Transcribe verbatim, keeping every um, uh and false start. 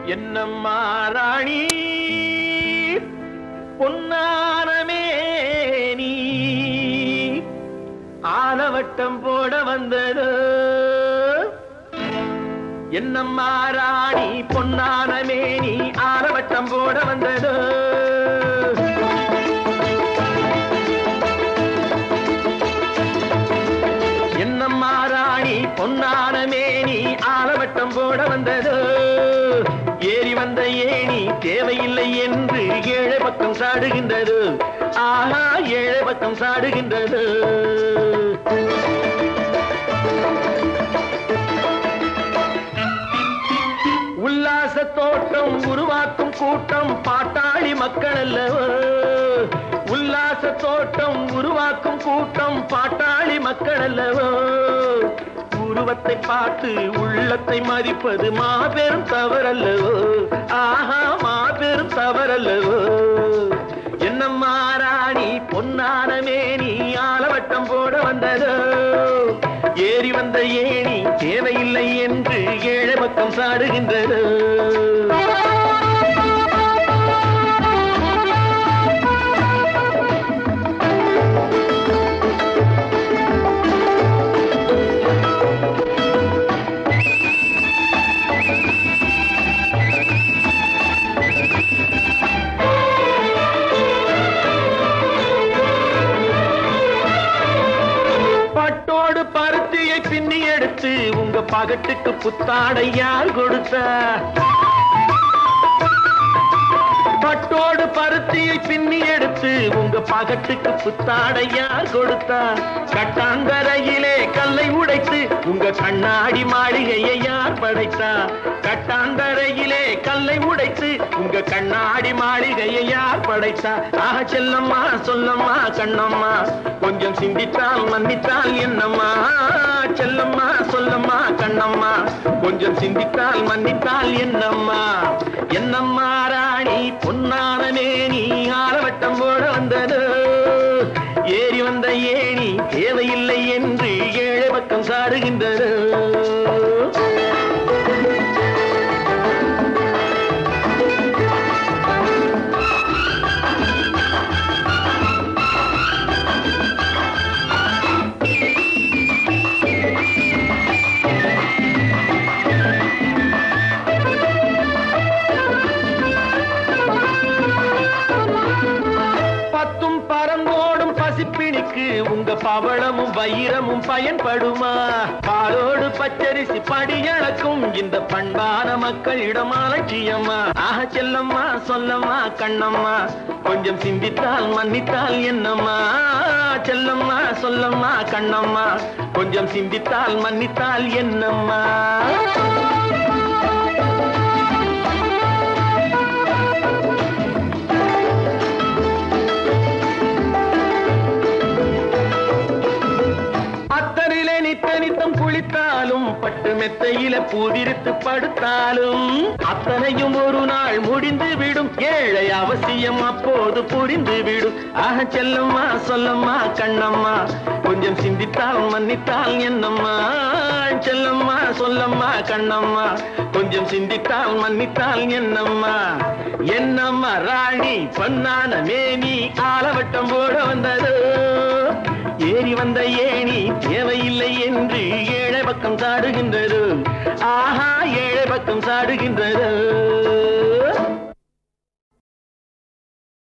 என்னம்மா ராணி பொன்னானமே நீ ஆலவட்டம் போட வந்தது என்னம்மா ராணி பொன்னானமே நீ ஆலவட்டம் போட வந்தது என்னம்மா ராணி பொன்னானமே நீ ஆலவட்டம் போட வந்தது ஏறி வந்த ஏணி தேவையில்லை என்று ஏழை பக்கம் சாடுகின்றது ஆஹா ஏழை பக்கம் சாடுகின்றது உல்லாச தோட்டம் உருவாக்கும் கூட்டம் பாட்டாளி மக்கள் அல்லவோ உல்லாச தோட்டம் உருவாக்கும் கூட்டம் பாட்டாளி மக்கள் அல்லவோ உருவத்தை பார்த்து உள்ளத்தை மதிப்பது மாபெரும் தவறல்லவோ ஆஹா மாபெரும் தவறல்லவோ என்னம்மா ராணி பொன்னானமே நீ ஆலவட்டம் போட வந்ததோ ஏறி வந்த ஏணி தேவையில்லை என்று ஏழை பக்கம் சாடுகின்றது பின்னி எடுத்து உங்க பகட்டுக்கு புத்தாடை யார் கொடுத்தா பட்டோடு பருத்தியை பின்னி எடுத்து உங்க பகட்டுக்கு புத்தாடை யார் கொடுத்தா கட்டாந்தரையிலே கல்லை உடைத்து உங்க கண்ணாடி மாளிகையை யார் படைத்தா கட்டாந்தரையிலே கல்லை உடைத்து உங்க கண்ணாடி மாளிகையை யார் படைத்தா ஆக செல்லம்மா சொல்லம்மா கண்ணம்மா கொஞ்சம் சிந்தித்தால் மன்னித்தால் என்னம்மா செல்லம்மா சொல்லம்மா கண்ணம்மா கொஞ்சம் சிந்தித்தால் மன்னித்தால் என்னம்மா என்னம்மா ராணி பொன்னானமே நீ ஆலவட்டம் போட வந்தது ஏறி வந்த ஏணி தேவையில்லை என்று ஏழை பக்கம் சாடுகின்றது உங்க பவளமும் வைரமும் பயன்படுமா பாலோடு பச்சரிசி படியளக்கும் இந்த பண்பான மக்களிடம் அலட்சியமா ஆக செல்லம்மா சொல்லம்மா கண்ணம்மா கொஞ்சம் சிந்தித்தால் மன்னித்தால் என்னம்மா செல்லம்மா சொல்லம்மா கண்ணம்மா கொஞ்சம் சிந்தித்தால் மன்னித்தால் என்னம்மா நித்தம் குளித்தாலும் பட்டு மெத்தையில பூவிரித்து படுத்தாலும் அத்தனையும் ஒரு நாள் முடிந்து விடும் ஏழை அவசியம் அப்போது புரிந்து விடும் ஆக செல்லம்மா சொல்லம்மா கண்ணம்மா கொஞ்சம் சிந்தித்தால் மன்னித்தால் என்னம்மா செல்லம்மா சொல்லம்மா கண்ணம்மா கொஞ்சம் சிந்தித்தால் மன்னித்தால் என்னம்மா என்னம்மா ராணி பொன்னான மேனி ஆலவட்டம் போட வந்தது ஏறி வந்த ஏணி தேவையில்லை என்று ஏழை பக்கம் சாடுகின்றது ஆஹா ஏழை பக்கம் சாடுகின்றது